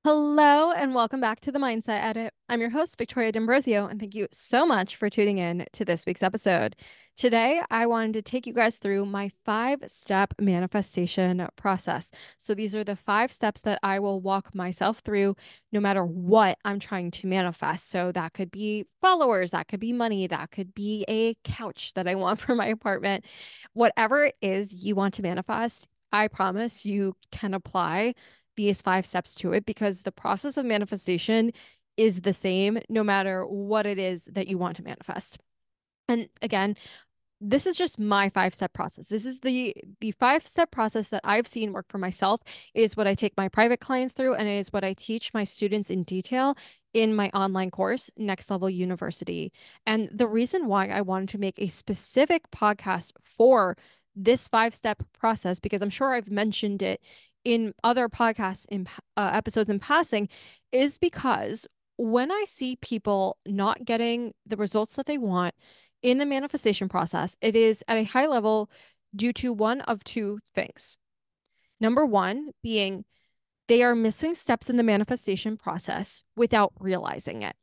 Hello and welcome back to the Mindset Edit. I'm your host, Victoria D'Ambrosio, and thank you so much for tuning in to this week's episode. Today, I wanted to take you guys through my 5-step manifestation process. So, these are the 5 steps that I will walk myself through no matter what I'm trying to manifest. So, that could be followers, that could be money, that could be a couch that I want for my apartment. Whatever it is you want to manifest, I promise you can apply these 5 steps to it because the process of manifestation is the same no matter what it is that you want to manifest. And again, this is just my 5-step process. This is the 5-step process that I've seen work for myself. It is what I take my private clients through, and it is what I teach my students in detail in my online course, Next Level University. And the reason why I wanted to make a specific podcast for this 5-step process, because I'm sure I've mentioned it in other podcasts in episodes in passing, is because when I see people not getting the results that they want in the manifestation process, it is at a high level due to one of two things. Number one being they are missing steps in the manifestation process without realizing it.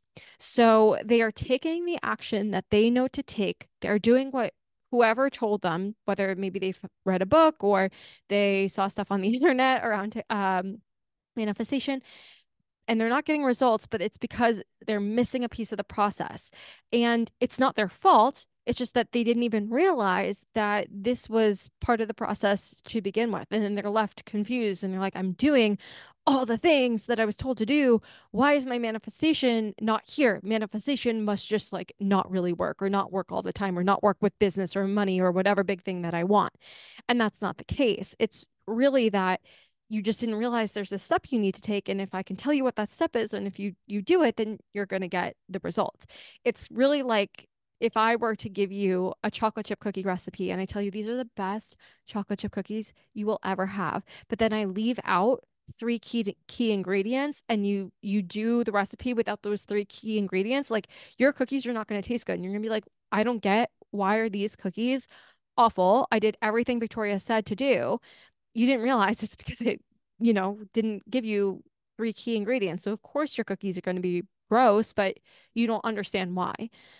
So they are taking the action that they know to take. They're doing what whoever told them, whether maybe they've read a book or they saw stuff on the internet around manifestation, and they're not getting results, but it's because they're missing a piece of the process. And it's not their fault. It's just that they didn't even realize that this was part of the process to begin with. And then they're left confused and they're like, I'm doing all the things that I was told to do. Why is my manifestation not here? Manifestation must just like not really work or not work all the time or not work with business or money or whatever big thing that I want. And that's not the case. It's really that you just didn't realize there's a step you need to take, and if I can tell you what that step is and if you do it, then you're going to get the result. It's really like if I were to give you a chocolate chip cookie recipe and I tell you these are the best chocolate chip cookies you will ever have, but then I leave out three key ingredients and you do the recipe without those three key ingredients, like your cookies are not going to taste good and you're going to be like, I don't get, why are these cookies awful? I did everything Victoria said to do. You didn't realize it's because it didn't give you three key ingredients. So of course your cookies are going to be gross, but you don't understand why.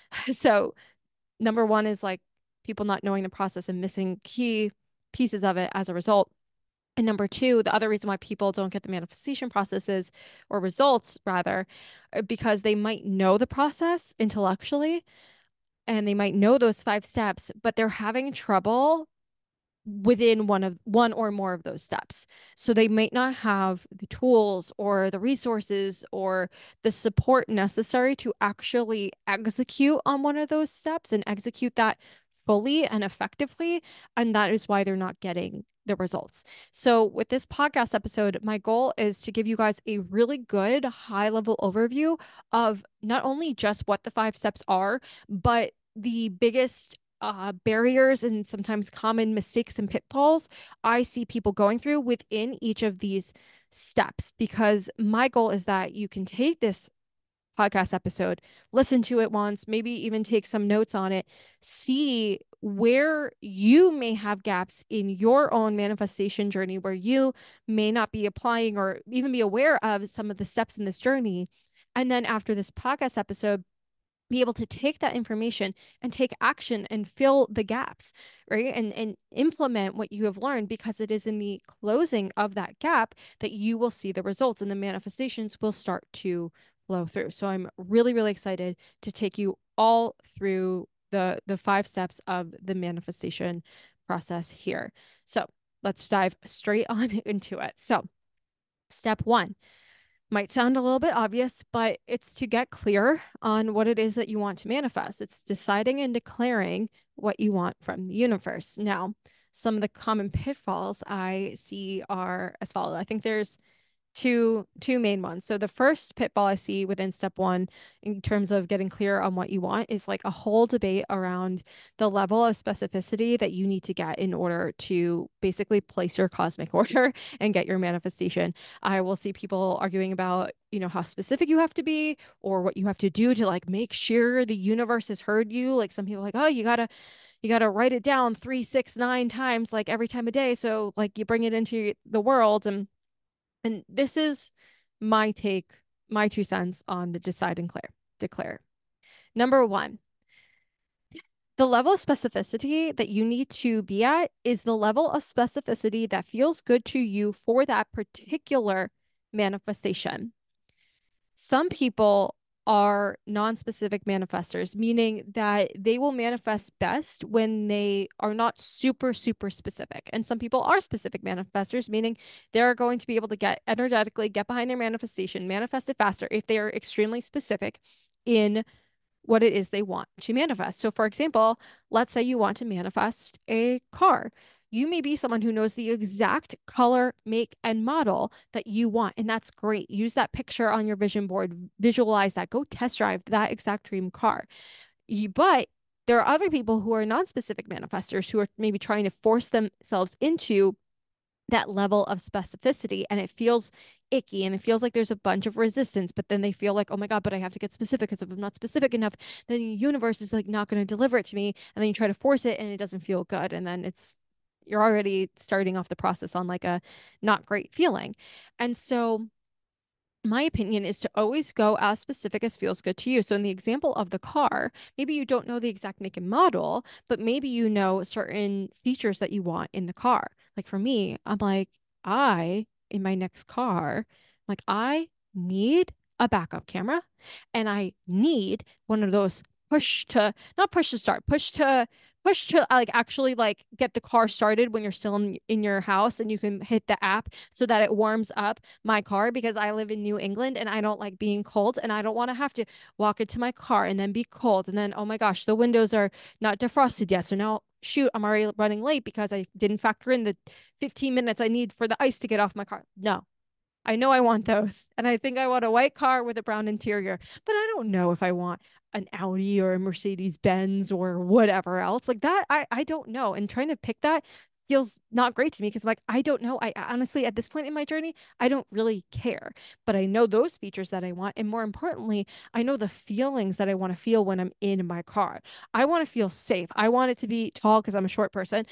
So number one is like people not knowing the process and missing key pieces of it as a result. And number two, the other reason why people don't get the manifestation processes or results rather, because they might know the process intellectually and they might know those 5 steps, but they're having trouble within one or more of those steps. So they might not have the tools or the resources or the support necessary to actually execute on one of those steps and execute that fully and effectively. And that is why they're not getting the results. So with this podcast episode, my goal is to give you guys a really good high level overview of not only just what the 5 steps are, but the biggest barriers and sometimes common mistakes and pitfalls I see people going through within each of these steps. Because my goal is that you can take this podcast episode, listen to it once, maybe even take some notes on it, see where you may have gaps in your own manifestation journey, where you may not be applying or even be aware of some of the steps in this journey. And then after this podcast episode, be able to take that information and take action and fill the gaps, right? And implement what you have learned, because it is in the closing of that gap that you will see the results and the manifestations will start to flow through. So I'm really, really excited to take you all through the 5 steps of the manifestation process here. So let's dive straight on into it. So step one might sound a little bit obvious, but it's to get clear on what it is that you want to manifest. It's deciding and declaring what you want from the universe. Now, some of the common pitfalls I see are as follows. I think there's two main ones. So the first pitfall I see within step one in terms of getting clear on what you want is like a whole debate around the level of specificity that you need to get in order to basically place your cosmic order and get your manifestation. I will see people arguing about, how specific you have to be or what you have to do to like make sure the universe has heard you. Like some people are like, oh, you gotta write it down 3, 6, 9 times, like every time a day. So like you bring it into the world, and this is my take, my 2 cents on the decide and declare. Number one, the level of specificity that you need to be at is the level of specificity that feels good to you for that particular manifestation. Some people are non-specific manifestors, meaning that they will manifest best when they are not super, super specific. And some people are specific manifestors, meaning they're going to be able to get energetically, get behind their manifestation, manifest it faster if they are extremely specific in what it is they want to manifest. So, for example, let's say you want to manifest a car. You may be someone who knows the exact color, make, and model that you want. And that's great. Use that picture on your vision board, visualize that, go test drive that exact dream car. But there are other people who are non-specific manifestors who are maybe trying to force themselves into that level of specificity, and it feels icky and it feels like there's a bunch of resistance, but then they feel like, oh my God, but I have to get specific, because if I'm not specific enough, then the universe is like not going to deliver it to me. And then you try to force it and it doesn't feel good. And then you're already starting off the process on like a not great feeling. And so my opinion is to always go as specific as feels good to you. So in the example of the car, maybe you don't know the exact make and model, but maybe you know certain features that you want in the car. Like for me, I'm like, in my next car, like I need a backup camera, and I need one of those not push to start, push to like actually like get the car started when you're still in your house, and you can hit the app so that it warms up my car, because I live in New England and I don't like being cold, and I don't want to have to walk into my car and then be cold, and then oh my gosh, the windows are not defrosted yet, so now shoot, I'm already running late because I didn't factor in the 15 minutes I need for the ice to get off my car. No, I know I want those. And I think I want a white car with a brown interior, but I don't know if I want an Audi or a Mercedes Benz or whatever else. Like that, I don't know. And trying to pick that feels not great to me, because I'm like, I don't know. I honestly, at this point in my journey, I don't really care. But I know those features that I want. And more importantly, I know the feelings that I want to feel when I'm in my car. I want to feel safe. I want it to be tall because I'm a short person.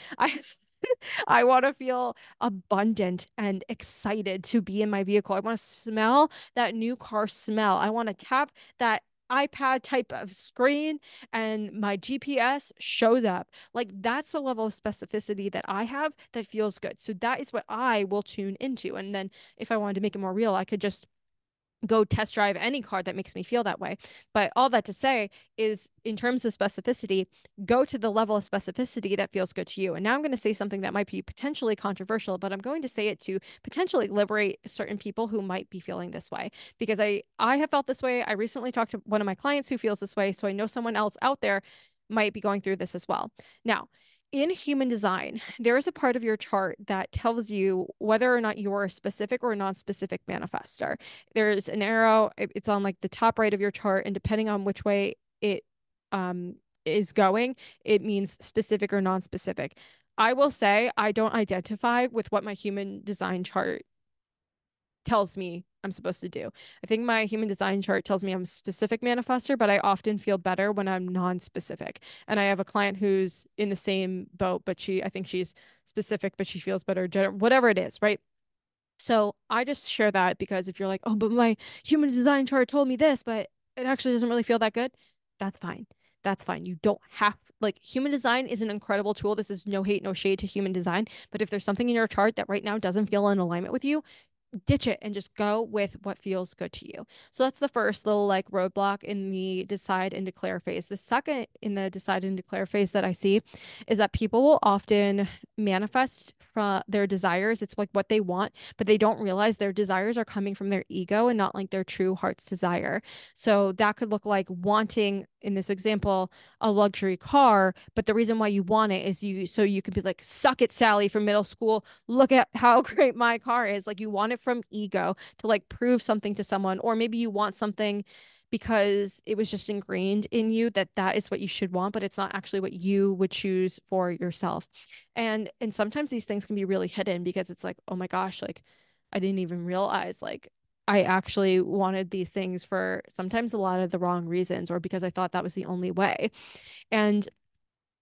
I want to feel abundant and excited to be in my vehicle. I want to smell that new car smell. I want to tap that iPad type of screen and my GPS shows up. Like that's the level of specificity that I have that feels good. So that is what I will tune into. And then if I wanted to make it more real, I could just go test drive any car that makes me feel that way. But all that to say is, in terms of specificity, go to the level of specificity that feels good to you. And now I'm going to say something that might be potentially controversial, but I'm going to say it to potentially liberate certain people who might be feeling this way, because I have felt this way. I recently talked to one of my clients who feels this way, so I know someone else out there might be going through this as well. Now, in human design, there is a part of your chart that tells you whether or not you're a specific or non-specific manifestor. There's an arrow, it's on like the top right of your chart, and depending on which way it is going, it means specific or non-specific. I will say I don't identify with what my human design chart tells me I'm supposed to do. I think my human design chart tells me I'm a specific manifestor, but I often feel better when I'm non-specific. And I have a client who's in the same boat, but I think she's specific, but she feels better, whatever it is, right? So I just share that, because if you're like, oh, but my human design chart told me this, but it actually doesn't really feel that good, that's fine. That's fine. You don't have, like, human design is an incredible tool. This is no hate, no shade to human design. But if there's something in your chart that right now doesn't feel in alignment with you, ditch it and just go with what feels good to you. So that's the first little like roadblock in the decide and declare phase. The second in the decide and declare phase that I see is that people will often manifest from their desires. It's like what they want, but they don't realize their desires are coming from their ego and not like their true heart's desire. So that could look like wanting, in this example, a luxury car, but the reason why you want it is so you could be like, suck it, Sally from middle school. Look at how great my car is. Like you want it from ego to like prove something to someone, or maybe you want something because it was just ingrained in you that that is what you should want, but it's not actually what you would choose for yourself. And sometimes these things can be really hidden, because it's like, oh my gosh, like I didn't even realize like I actually wanted these things for sometimes a lot of the wrong reasons, or because I thought that was the only way. And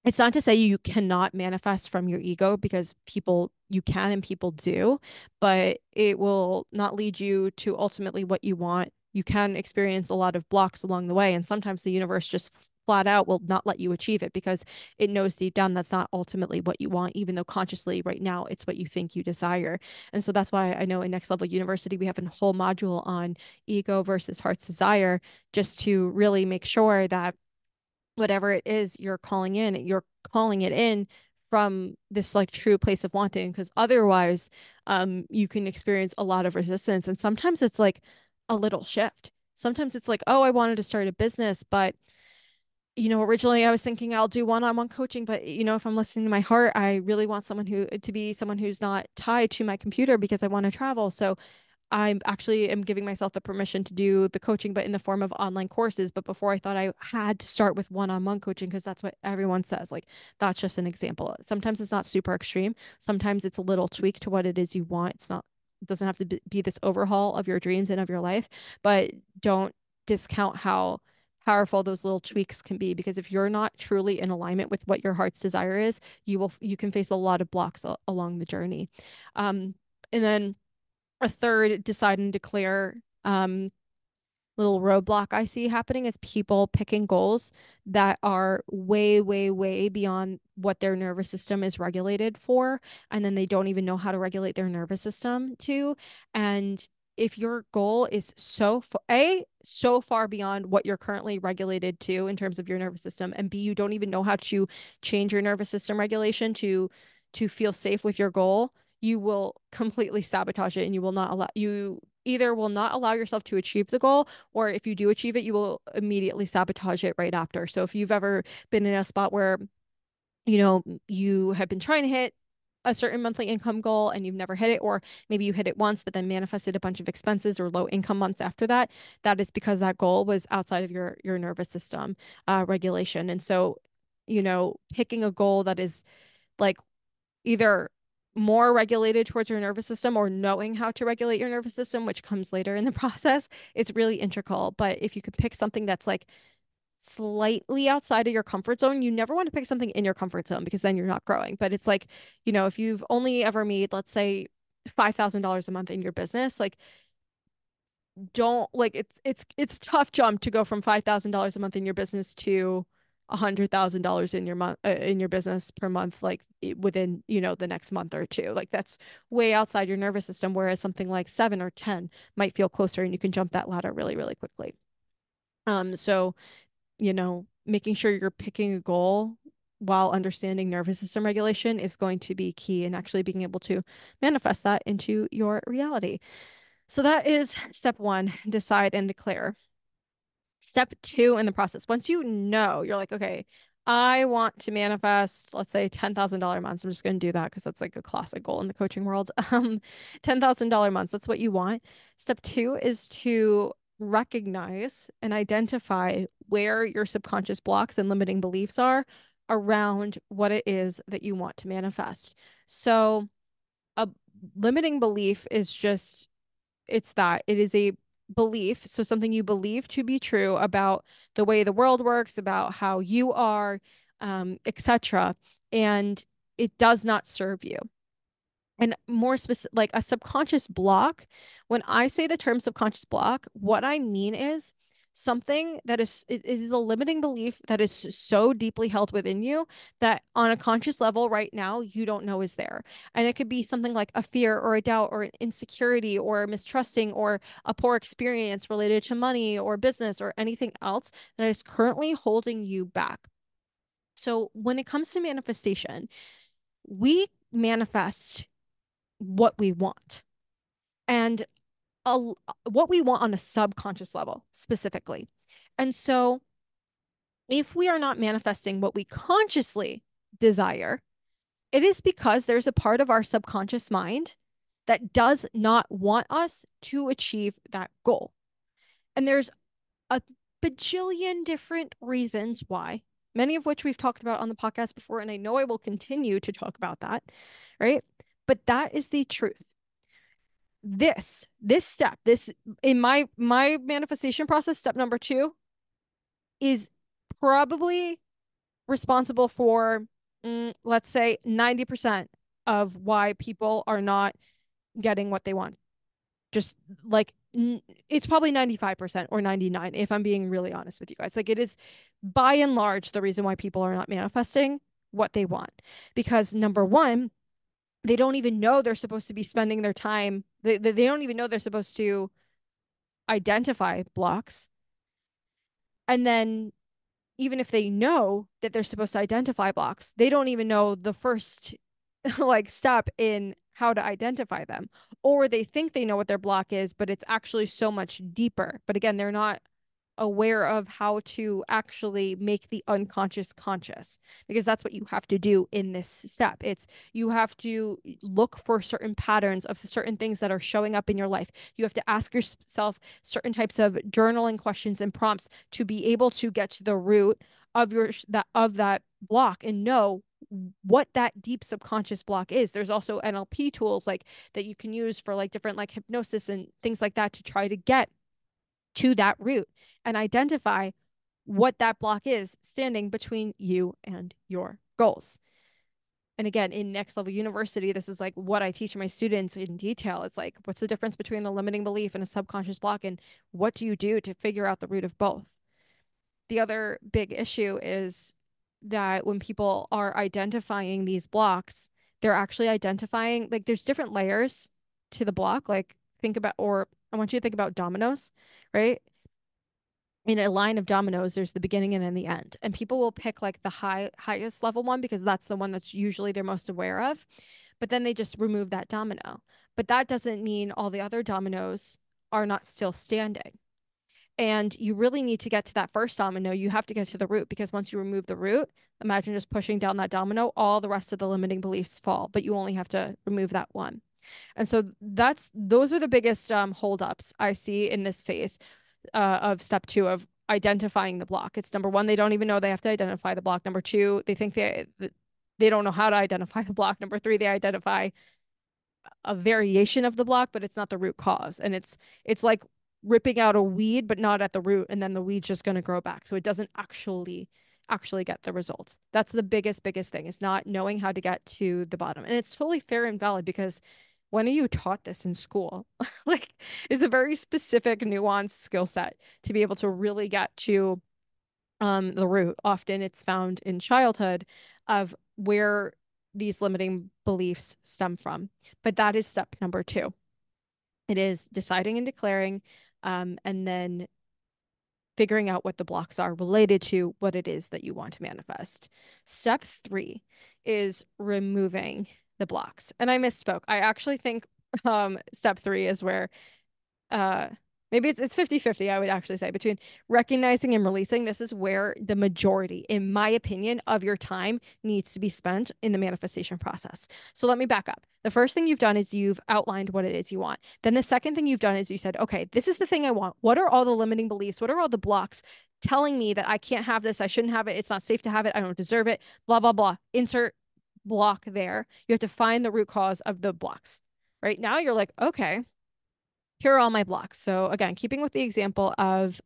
It's not to say you cannot manifest from your ego, because people, you can and people do, but it will not lead you to ultimately what you want. You can experience a lot of blocks along the way, and sometimes the universe just flat out will not let you achieve it because it knows deep down that's not ultimately what you want, even though consciously right now it's what you think you desire. And so that's why I know in Next Level University we have a whole module on ego versus heart's desire, just to really make sure that whatever it is you're calling it in from this like true place of wanting, because otherwise you can experience a lot of resistance. And sometimes it's like a little shift. Sometimes it's like, oh, I wanted to start a business, but originally I was thinking I'll do one-on-one coaching, but if I'm listening to my heart, I really want someone who to be someone who's not tied to my computer because I want to travel. So I actually am giving myself the permission to do the coaching, but in the form of online courses. But before, I thought I had to start with one-on-one coaching because that's what everyone says. Like, that's just an example. Sometimes it's not super extreme. Sometimes it's a little tweak to what it is you want. It doesn't have to be this overhaul of your dreams and of your life, but don't discount how powerful those little tweaks can be, because if you're not truly in alignment with what your heart's desire is, you can face a lot of blocks along the journey. And then a third decide and declare little roadblock I see happening is people picking goals that are way, way, way beyond what their nervous system is regulated for. And then they don't even know how to regulate their nervous system to. And if your goal is so far beyond what you're currently regulated to in terms of your nervous system, and B, you don't even know how to change your nervous system regulation to feel safe with your goal, you will completely sabotage it, and you either will not allow yourself to achieve the goal, or if you do achieve it, you will immediately sabotage it right after. So if you've ever been in a spot where, you have been trying to hit a certain monthly income goal and you've never hit it, or maybe you hit it once but then manifested a bunch of expenses or low income months after that, that is because that goal was outside of your nervous system regulation. And so, picking a goal that is like either more regulated towards your nervous system, or knowing how to regulate your nervous system, which comes later in the process, it's really integral. But if you could pick something that's like slightly outside of your comfort zone, you never want to pick something in your comfort zone because then you're not growing. But it's like, if you've only ever made, let's say, $5,000 a month in your business, like, don't like it's tough jump to go from $5,000 a month in your business to $100,000 in your month in your business per month, like within the next month or two. Like, that's way outside your nervous system, whereas something like 7 or 10 might feel closer, and you can jump that ladder really, really quickly. So making sure you're picking a goal while understanding nervous system regulation is going to be key in actually being able to manifest that into your reality. So that is step one, decide and declare. Step two in the process, once you're like, okay, I want to manifest, let's say, $10,000 months. I'm just going to do that because that's like a classic goal in the coaching world. $10,000 months, that's what you want. Step two is to recognize and identify where your subconscious blocks and limiting beliefs are around what it is that you want to manifest. So a limiting belief is just it is a belief, so something you believe to be true about the way the world works, about how you are, etc., and it does not serve you. And more specific, like a subconscious block, when I say the term subconscious block, what I mean is something that it is a limiting belief that is so deeply held within you that on a conscious level right now you don't know is there. And it could be something like a fear or a doubt or an insecurity or mistrusting or a poor experience related to money or business or anything else that is currently holding you back. So when it comes to manifestation, we manifest what we want, and what we want on a subconscious level specifically. And so if we are not manifesting what we consciously desire, it is because there's a part of our subconscious mind that does not want us to achieve that goal. And there's a bajillion different reasons why, many of which we've talked about on the podcast before, and I know I will continue to talk about that, right? But that is the truth. This step, this in my manifestation process, step number two is probably responsible for, let's say, 90% of why people are not getting what they want. Just like it's probably 95% or 99 if I'm being really honest with you guys. Like it is by and large the reason why people are not manifesting what they want. Because number one, they don't even know they're supposed to be spending their time. They don't even know they're supposed to identify blocks. And then even if they know that they're supposed to identify blocks, they don't even know the first like step in how to identify them. Or they think they know what their block is, but it's actually so much deeper. But again, they're not aware of how to actually make the unconscious conscious, because that's what you have to do in this step. It's you have to look for certain patterns of certain things that are showing up in your life. You have to ask yourself certain types of journaling questions and prompts to be able to get to the root of that block and know what that deep subconscious block is. There's also NLP tools like that you can use for like different like hypnosis and things like that to try to get to that root and identify what that block is standing between you and your goals. And again, in Next Level University, this is like what I teach my students in detail. It's like, what's the difference between a limiting belief and a subconscious block? And what do you do to figure out the root of both? The other big issue is that when people are identifying these blocks, they're actually identifying, like, there's different layers to the block. Like, think about, or I want you to think about dominoes, right? In a line of dominoes, there's the beginning and then the end. And people will pick like the highest level one because that's the one that's usually they're most aware of. But then they just remove that domino. But that doesn't mean all the other dominoes are not still standing. And you really need to get to that first domino. You have to get to the root, because once you remove the root, imagine just pushing down that domino, all the rest of the limiting beliefs fall, but you only have to remove that one. And so those are the biggest holdups I see in this phase of step two of identifying the block. It's number one, they don't even know they have to identify the block. Number two, they think they don't know how to identify the block. Number three, they identify a variation of the block, but it's not the root cause. And it's like ripping out a weed, but not at the root, and then the weed's just going to grow back. So it doesn't actually get the results. That's the biggest thing, is not knowing how to get to the bottom. And it's totally fair and valid, because when are you taught this in school? Like, it's a very specific, nuanced skill set to be able to really get to the root. Often it's found in childhood of where these limiting beliefs stem from. But that is step number two. It is deciding and declaring, and then figuring out what the blocks are related to what it is that you want to manifest. Step three is removing the blocks. And I misspoke. I actually think step three is where maybe it's 50-50, I would actually say, between recognizing and releasing. This is where the majority, in my opinion, of your time needs to be spent in the manifestation process. So let me back up. The first thing you've done is you've outlined what it is you want. Then the second thing you've done is you said, okay, this is the thing I want. What are all the limiting beliefs? What are all the blocks telling me that I can't have this? I shouldn't have it. It's not safe to have it. I don't deserve it. Blah, blah, blah. Insert block there. You have to find the root cause of the blocks. Right now you're like, okay, here are all my blocks. So again, keeping with the example of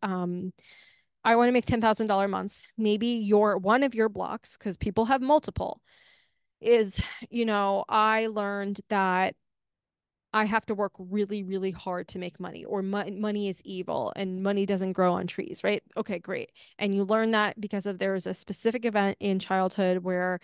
I want to make $10,000 months. Maybe your one of your blocks, because people have multiple, is, I learned that I have to work really, really hard to make money, or money is evil and money doesn't grow on trees, right? Okay, great. And you learn that because there was a specific event in childhood where,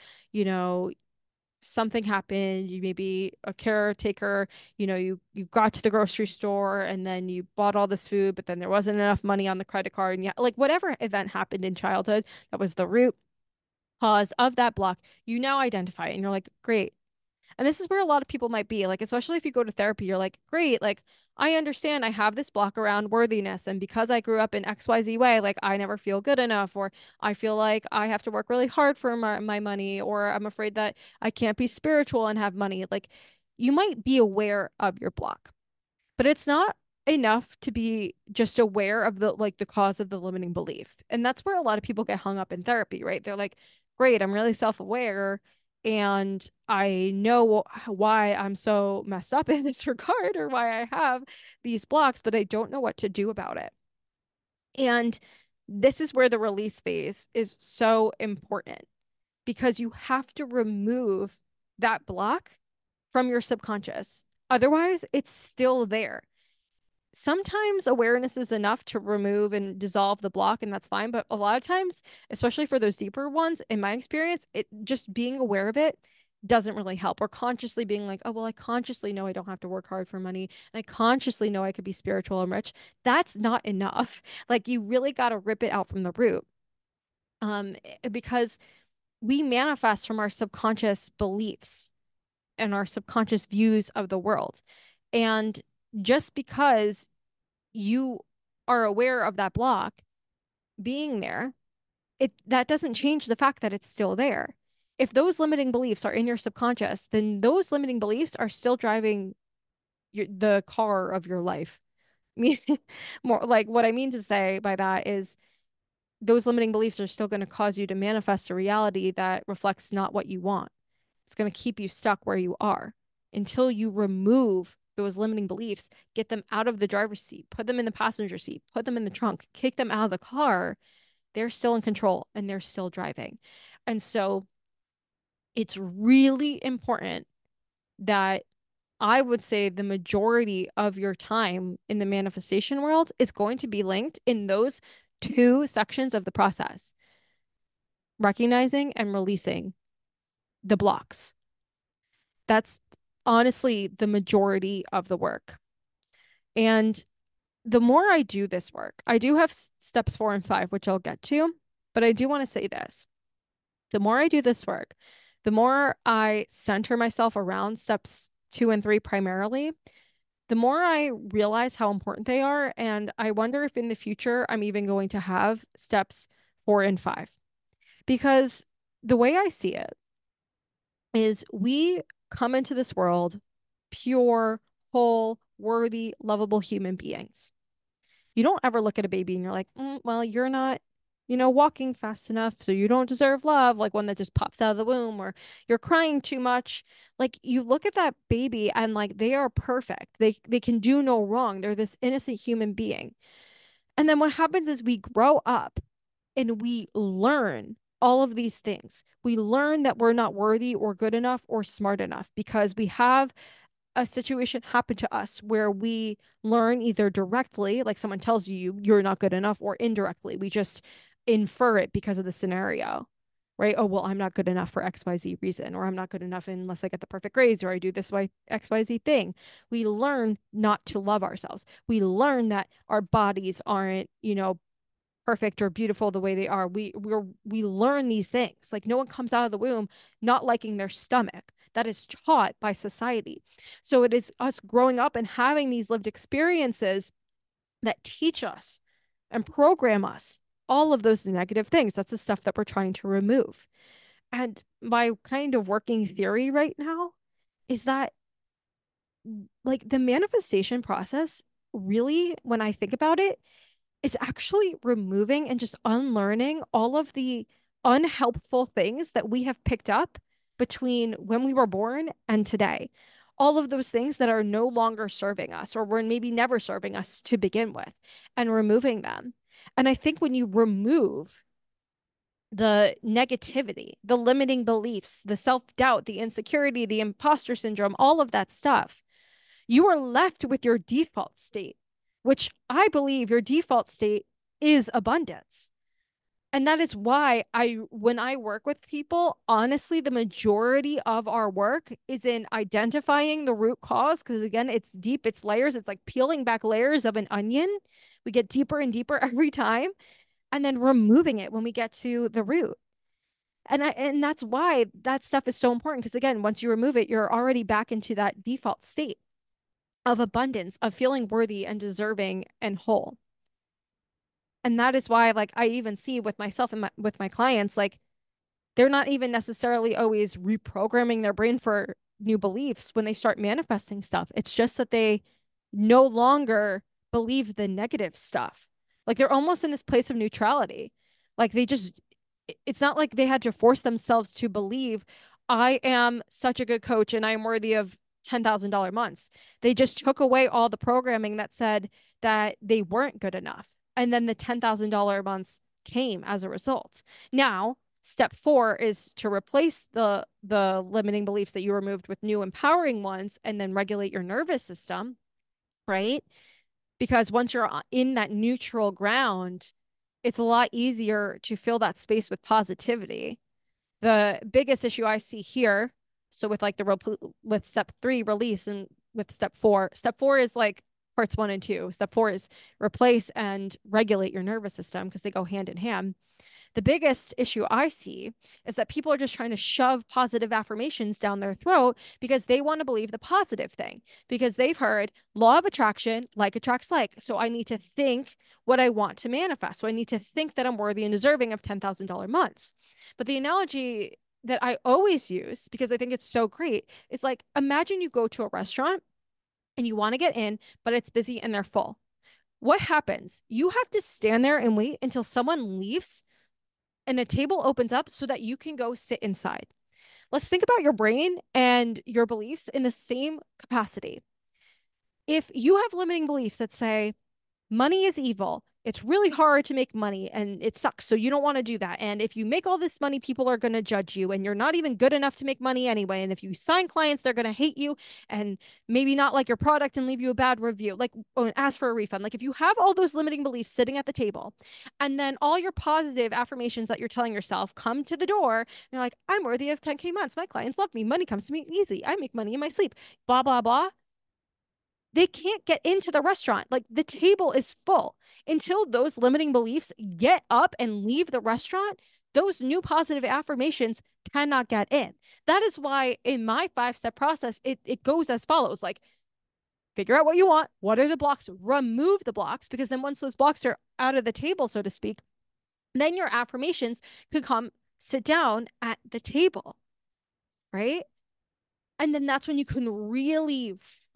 something happened, you may be a caretaker, you got to the grocery store and then you bought all this food, but then there wasn't enough money on the credit card, and like whatever event happened in childhood that was the root cause of that block, you now identify it and you're like, great. And this is where a lot of people might be, like, especially if you go to therapy, you're like, great, like, I understand I have this block around worthiness. And because I grew up in XYZ way, like, I never feel good enough, or I feel like I have to work really hard for my money, or I'm afraid that I can't be spiritual and have money. Like, you might be aware of your block, but it's not enough to be just aware of the cause of the limiting belief. And that's where a lot of people get hung up in therapy, right? They're like, great, I'm really self-aware and I know why I'm so messed up in this regard, or why I have these blocks, but I don't know what to do about it. And This is where the release phase is so important because you have to remove that block from your subconscious. Otherwise, it's still there. Sometimes awareness is enough to remove and dissolve the block, and that's fine. But a lot of times, especially for those deeper ones, in my experience, it just being aware of it doesn't really help. Or consciously being like, oh, well, I consciously know I don't have to work hard for money, and I consciously know I could be spiritual and rich. That's not enough. Like, you really got to rip it out from the root. Because we manifest from our subconscious beliefs and our subconscious views of the world. And just because you are aware of that block being there, that doesn't change the fact that it's still there. If those limiting beliefs are in your subconscious, then those limiting beliefs are still driving the car of your life. I mean, more like what I mean to say by that is those limiting beliefs are still going to cause you to manifest a reality that reflects not what you want. It's going to keep you stuck where you are until you remove those limiting beliefs, get them out of the driver's seat, put them in the passenger seat, put them in the trunk, kick them out of the car. They're still in control and they're still driving. And so it's really important that I would say the majority of your time in the manifestation world is going to be linked in those two sections of the process, recognizing and releasing the blocks. That's honestly the majority of the work. And the more I do this work, I do have steps 4 and 5, which I'll get to, but I do want to say this. The more I do this work, the more I center myself around steps 2 and 3 primarily, the more I realize how important they are. And I wonder if in the future I'm even going to have steps 4 and 5. Because the way I see it is we come into this world pure, whole, worthy, lovable human beings. You don't ever look at a baby and you're like, well, you're not, walking fast enough, so you don't deserve love, like one that just pops out of the womb, or you're crying too much. Like, you look at that baby and like they are perfect. They can do no wrong. They're this innocent human being. And then what happens is we grow up and we learn all of these things. We learn that we're not worthy or good enough or smart enough because we have a situation happen to us where we learn either directly, like someone tells you you're not good enough, or indirectly, we just infer it because of the scenario, right? Oh, well, I'm not good enough for XYZ reason, or I'm not good enough unless I get the perfect grades, or I do this XYZ thing. We learn not to love ourselves. We learn that our bodies aren't, perfect or beautiful the way they are. We learn these things. Like, no one comes out of the womb not liking their stomach. That is taught by society. So it is us growing up and having these lived experiences that teach us and program us all of those negative things. That's the stuff that we're trying to remove. And my kind of working theory right now is that, like, the manifestation process, really, when I think about it, is actually removing and just unlearning all of the unhelpful things that we have picked up between when we were born and today. All of those things that are no longer serving us or were maybe never serving us to begin with, and removing them. And I think when you remove the negativity, the limiting beliefs, the self-doubt, the insecurity, the imposter syndrome, all of that stuff, you are left with your default state, which I believe your default state is abundance. And that is why when I work with people, honestly, the majority of our work is in identifying the root cause. Because again, it's deep, it's layers, it's like peeling back layers of an onion. We get deeper and deeper every time, and then removing it when we get to the root. And that's why that stuff is so important. Because again, once you remove it, you're already back into that default state of abundance, of feeling worthy and deserving and whole. And that is why, like, I even see with myself and with my clients, like, they're not even necessarily always reprogramming their brain for new beliefs when they start manifesting stuff. It's just that they no longer believe the negative stuff. Like, they're almost in this place of neutrality. Like, it's not like they had to force themselves to believe, I am such a good coach and I'm worthy of $10,000 months. They just took away all the programming that said that they weren't good enough. And then the $10,000 months came as a result. Now, step 4 is to replace the limiting beliefs that you removed with new empowering ones and then regulate your nervous system, right? Because once you're in that neutral ground, it's a lot easier to fill that space with positivity. The biggest issue I see here, so with like with step 3 release and with step 4 is like parts 1 and 2. Step 4 is replace and regulate your nervous system because they go hand in hand. The biggest issue I see is that people are just trying to shove positive affirmations down their throat because they want to believe the positive thing, because they've heard law of attraction, like attracts like. So I need to think what I want to manifest. So I need to think that I'm worthy and deserving of $10,000 months. But the analogy that I always use, because I think it's so great, is like, imagine you go to a restaurant and you want to get in, but it's busy and they're full. What happens? You have to stand there and wait until someone leaves and a table opens up so that you can go sit inside. Let's think about your brain and your beliefs in the same capacity. If you have limiting beliefs that say, money is evil, it's really hard to make money and it sucks, so you don't want to do that. And if you make all this money, people are going to judge you and you're not even good enough to make money anyway. And if you sign clients, they're going to hate you and maybe not like your product and leave you a bad review, like ask for a refund. Like if you have all those limiting beliefs sitting at the table and then all your positive affirmations that you're telling yourself come to the door, and you're like, I'm worthy of 10K months. My clients love me. Money comes to me easy. I make money in my sleep, blah, blah, blah. They can't get into the restaurant. Like the table is full. Until those limiting beliefs get up and leave the restaurant, those new positive affirmations cannot get in. That is why in my 5-step process, it goes as follows. Like, figure out what you want. What are the blocks? Remove the blocks, because then once those blocks are out of the table, so to speak, then your affirmations could come sit down at the table, right? And then that's when you can really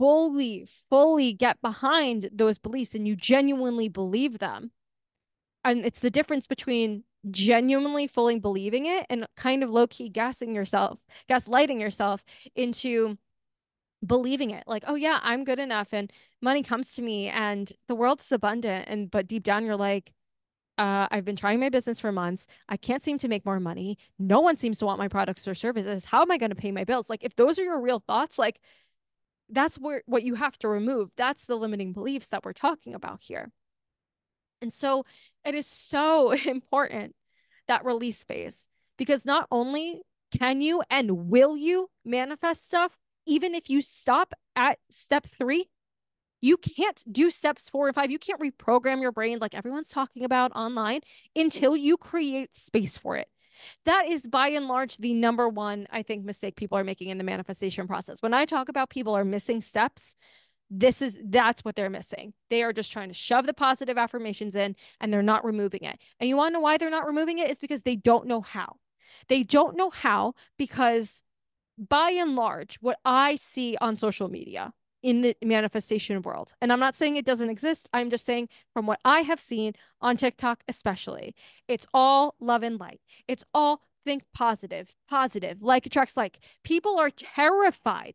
fully get behind those beliefs and you genuinely believe them. And it's the difference between genuinely fully believing it and kind of low-key gaslighting yourself into believing it. Like, oh yeah, I'm good enough and money comes to me and the world is abundant. And but deep down you're like, I've been trying my business for months. I can't seem to make more money. No one seems to want my products or services. How am I going to pay my bills? Like, if those are your real thoughts, like, that's what you have to remove. That's the limiting beliefs that we're talking about here. And so it is so important, that release phase, because not only can you and will you manifest stuff, even if you stop at step 3, you can't do steps 4 and 5. You can't reprogram your brain like everyone's talking about online until you create space for it. That is by and large the number one, I think, mistake people are making in the manifestation process. When I talk about people are missing steps, that's what they're missing. They are just trying to shove the positive affirmations in and they're not removing it. And you want to know why they're not removing it? Is because they don't know how. They don't know how because by and large, what I see on social media in the manifestation world, and I'm not saying it doesn't exist, I'm just saying from what I have seen on TikTok, especially, it's all love and light. It's all think positive, like attracts like. People are terrified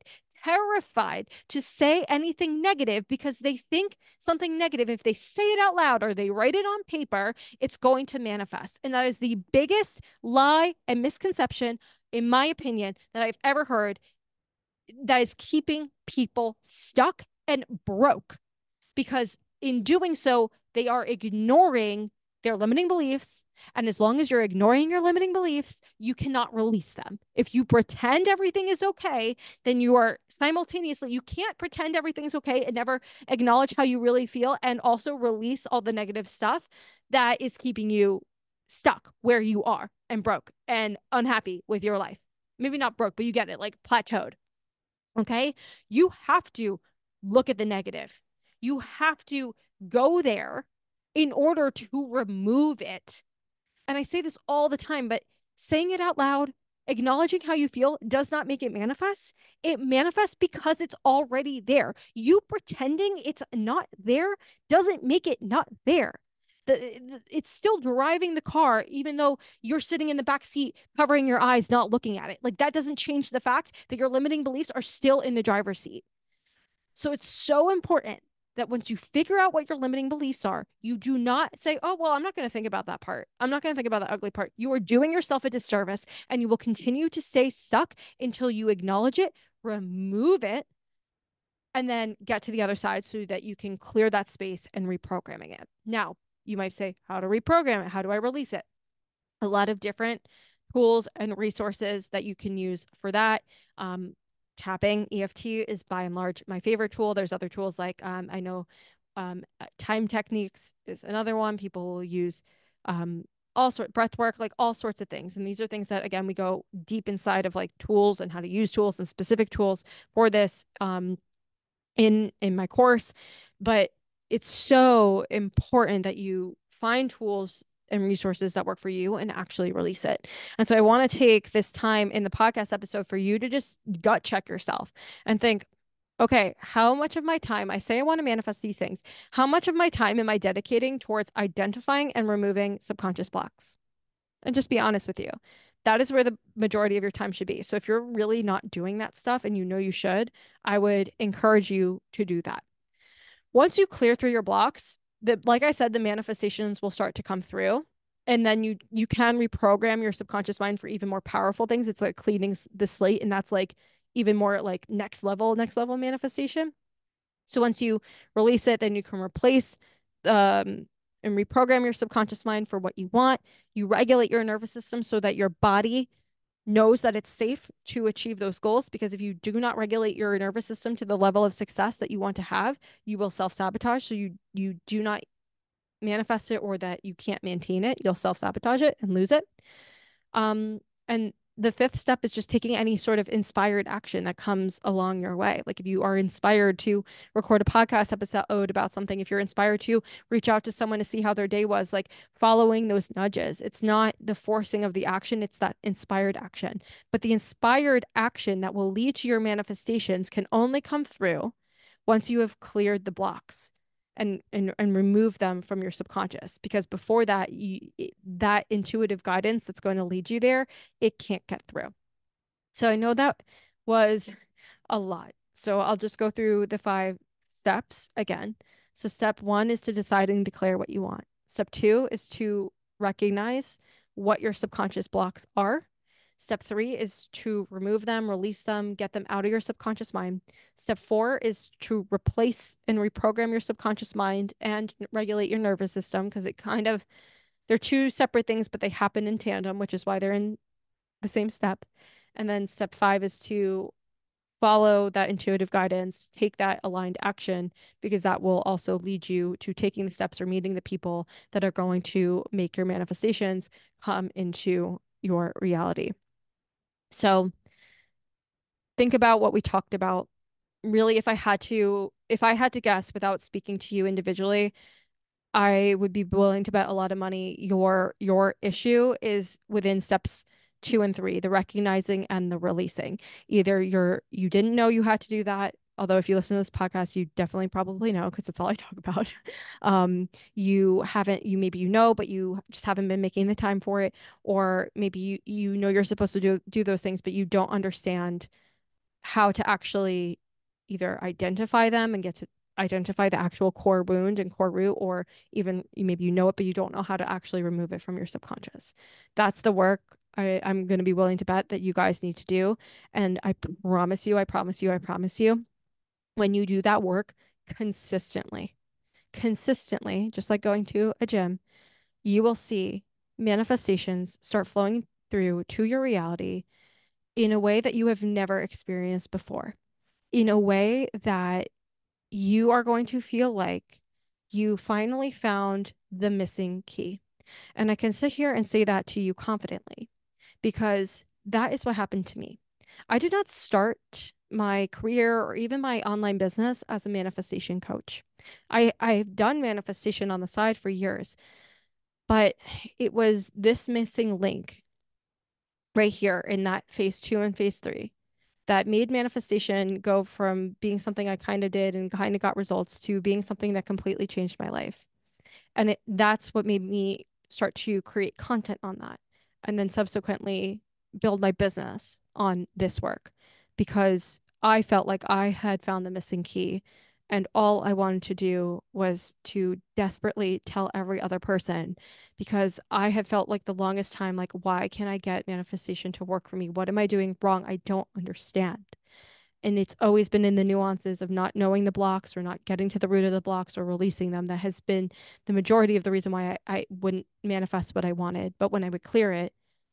to say anything negative because they think something negative, if they say it out loud or they write it on paper, it's going to manifest. And that is the biggest lie and misconception, in my opinion, that I've ever heard, that is keeping people stuck and broke, because in doing so, they are ignoring their limiting beliefs. And as long as you're ignoring your limiting beliefs, you cannot release them. If you pretend everything is okay, then you are simultaneously, you can't pretend everything's okay and never acknowledge how you really feel and also release all the negative stuff that is keeping you stuck where you are and broke and unhappy with your life. Maybe not broke, but you get it, like plateaued. Okay. You have to look at the negative. You have to go there in order to remove it. And I say this all the time, but saying it out loud, acknowledging how you feel does not make it manifest. It manifests because it's already there. You pretending it's not there doesn't make it not there. It's still driving the car, even though you're sitting in the back seat, covering your eyes, not looking at it. Like, that doesn't change the fact that your limiting beliefs are still in the driver's seat. So it's so important that once you figure out what your limiting beliefs are, you do not say, oh, well, I'm not going to think about that part. I'm not going to think about the ugly part. You are doing yourself a disservice, and you will continue to stay stuck until you acknowledge it, remove it, and then get to the other side so that you can clear that space and reprogramming it. Now, you might say, how to reprogram it? How do I release it? A lot of different tools and resources that you can use for that. Tapping EFT is by and large my favorite tool. There's other tools like I know time techniques is another one. People will use all sort breath work, like all sorts of things. And these are things that again we go deep inside of like tools and how to use tools and specific tools for this in my course. But it's so important that you find tools and resources that work for you and actually release it. And so I want to take this time in the podcast episode for you to just gut check yourself and think, okay, how much of my time, I say I want to manifest these things, how much of my time am I dedicating towards identifying and removing subconscious blocks? And just be honest with you. That is where the majority of your time should be. So if you're really not doing that stuff and you know you should, I would encourage you to do that. Once you clear through your blocks, like I said, the manifestations will start to come through. And then you can reprogram your subconscious mind for even more powerful things. It's like cleaning the slate, and that's like even more like next level manifestation. So once you release it, then you can replace and reprogram your subconscious mind for what you want. You regulate your nervous system so that your body knows that it's safe to achieve those goals. Because if you do not regulate your nervous system to the level of success that you want to have, you will self-sabotage. So you do not manifest it, or that you can't maintain it. You'll self-sabotage it and lose it. And the fifth step is just taking any sort of inspired action that comes along your way. Like if you are inspired to record a podcast episode about something, if you're inspired to reach out to someone to see how their day was, like following those nudges. It's not the forcing of the action, it's that inspired action. But the inspired action that will lead to your manifestations can only come through once you have cleared the blocks and remove them from your subconscious. Because before that, that intuitive guidance that's going to lead you there, it can't get through. So I know that was a lot. So I'll just go through the 5 steps again. So step 1 is to decide and declare what you want. Step 2 is to recognize what your subconscious blocks are. Step 3 is to remove them, release them, get them out of your subconscious mind. Step 4 is to replace and reprogram your subconscious mind and regulate your nervous system, because they're 2 separate things, but they happen in tandem, which is why they're in the same step. And then step 5 is to follow that intuitive guidance, take that aligned action, because that will also lead you to taking the steps or meeting the people that are going to make your manifestations come into your reality. So think about what we talked about. Really, if I had to guess without speaking to you individually, I would be willing to bet a lot of money your issue is within steps 2 and 3, the recognizing and the releasing. Either you didn't know you had to do that, although if you listen to this podcast, you definitely probably know, because that's all I talk about. Maybe you know, but you just haven't been making the time for it. Or maybe you know you're supposed to do those things, but you don't understand how to actually either identify them and get to identify the actual core wound and core root, or even maybe you know it, but you don't know how to actually remove it from your subconscious. That's the work I'm going to be willing to bet that you guys need to do. And I promise you, when you do that work consistently, just like going to a gym, you will see manifestations start flowing through to your reality in a way that you have never experienced before, in a way that you are going to feel like you finally found the missing key. And I can sit here and say that to you confidently, because that is what happened to me. I did not start my career or even my online business as a manifestation coach. I've done manifestation on the side for years, but it was this missing link right here in that phase 2 and phase 3 that made manifestation go from being something I kind of did and kind of got results to being something that completely changed my life. And that's what made me start to create content on that, and then subsequently build my business on this work, because I felt like I had found the missing key And all I wanted to do was to desperately tell every other person, because I have felt like the longest time, like, why can't I get manifestation to work for me? What am I doing wrong? I don't understand. And it's always been in the nuances of not knowing the blocks or not getting to the root of the blocks or releasing them. That has been the majority of the reason why I wouldn't manifest what I wanted. But when I would clear it,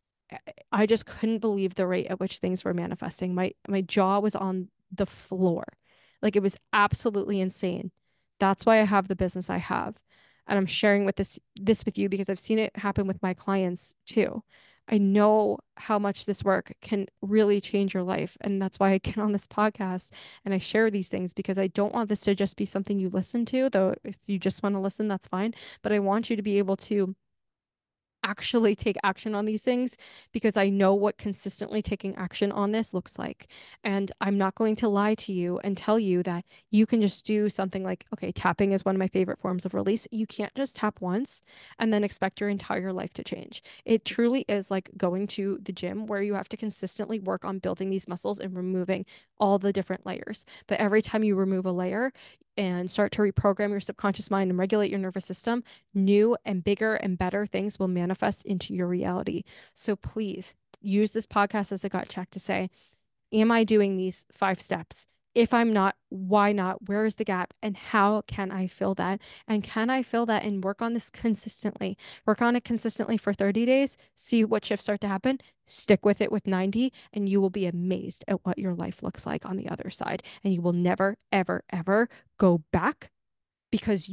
I just couldn't believe the rate at which things were manifesting. My jaw was on the floor. Like, it was absolutely insane. That's why I have the business I have. And I'm sharing with this with you because I've seen it happen with my clients too. I know how much this work can really change your life. And that's why I get on this podcast and I share these things, because I don't want this to just be something you listen to, though if you just want to listen, that's fine. But I want you to be able to actually take action on these things, because I know what consistently taking action on this looks like. And I'm not going to lie to you and tell you that you can just do something like, okay, tapping is one of my favorite forms of release. You can't just tap once and then expect your entire life to change. It truly is like going to the gym, where you have to consistently work on building these muscles and removing all the different layers. But every time you remove a layer and start to reprogram your subconscious mind and regulate your nervous system, new and bigger and better things will manifest into your reality. So please use this podcast as a gut check to say, am I doing these 5 steps? If I'm not, why not? Where is the gap? And how can I fill that? And can I fill that and work on this consistently? Work on it consistently for 30 days, see what shifts start to happen, stick with it with 90, and you will be amazed at what your life looks like on the other side. And you will never, ever, ever go back, because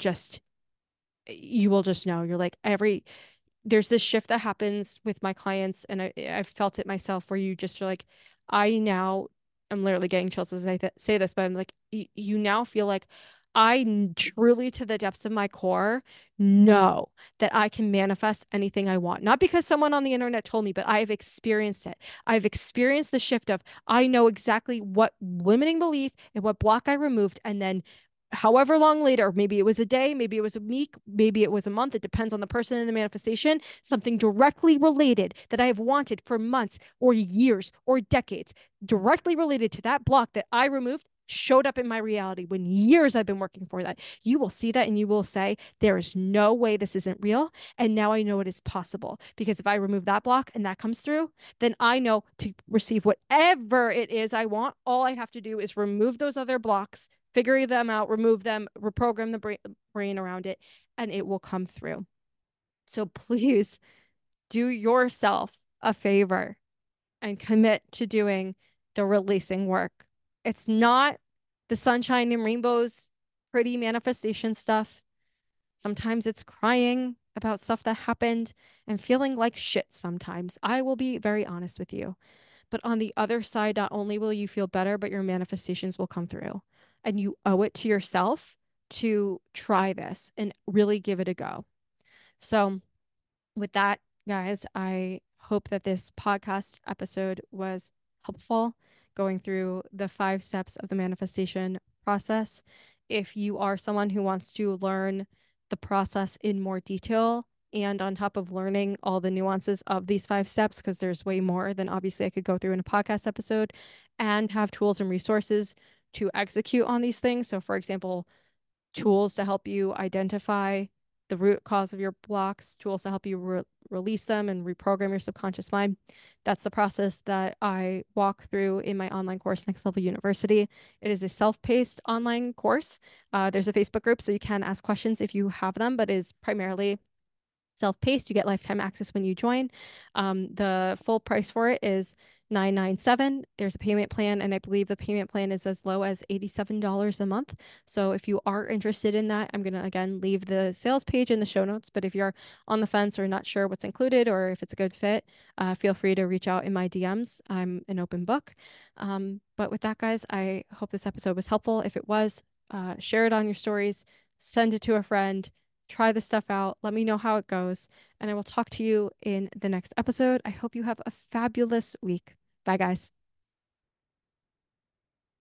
you will just know. You're like, there's this shift that happens with my clients, and I've felt it myself, where you just are like, I now, I'm literally getting chills as I say this, but I'm like, you now feel like truly, to the depths of my core, know that I can manifest anything I want. Not because someone on the internet told me, but I have experienced it. I've experienced the shift of, I know exactly what limiting belief and what block I removed, and then however long later, maybe it was a day, maybe it was a week, maybe it was a month, it depends on the person and the manifestation, something directly related that I have wanted for months or years or decades, directly related to that block that I removed, showed up in my reality when years I've been working for that. You will see that and you will say, there is no way this isn't real. And now I know it is possible, because if I remove that block and that comes through, then I know to receive whatever it is I want. All I have to do is remove those other blocks, figure them out, remove them, reprogram the brain around it, and it will come through. So please do yourself a favor and commit to doing the releasing work. It's not the sunshine and rainbows, pretty manifestation stuff. Sometimes it's crying about stuff that happened and feeling like shit sometimes. I will be very honest with you. But on the other side, not only will you feel better, but your manifestations will come through. And you owe it to yourself to try this and really give it a go. So, with that, guys, I hope that this podcast episode was helpful, going through the 5 steps of the manifestation process. If you are someone who wants to learn the process in more detail, and on top of learning all the nuances of these 5 steps, because there's way more than obviously I could go through in a podcast episode, and have tools and resources to execute on these things. So, for example, tools to help you identify the root cause of your blocks, tools to help you release them and reprogram your subconscious mind. That's the process that I walk through in my online course, Next Level University. It is a self-paced online course. There's a Facebook group, so you can ask questions if you have them, but is primarily self-paced. You get lifetime access when you join. The full price for it is $997. There's a payment plan, and I believe the payment plan is as low as $87 a month. So if you are interested in that, I'm going to again leave the sales page in the show notes. But if you're on the fence or not sure what's included or if it's a good fit, feel free to reach out in my DMs. I'm an open book. But with that, guys, I hope this episode was helpful. If it was, share it on your stories, send it to a friend. Try this stuff out. Let me know how it goes. And I will talk to you in the next episode. I hope you have a fabulous week. Bye, guys.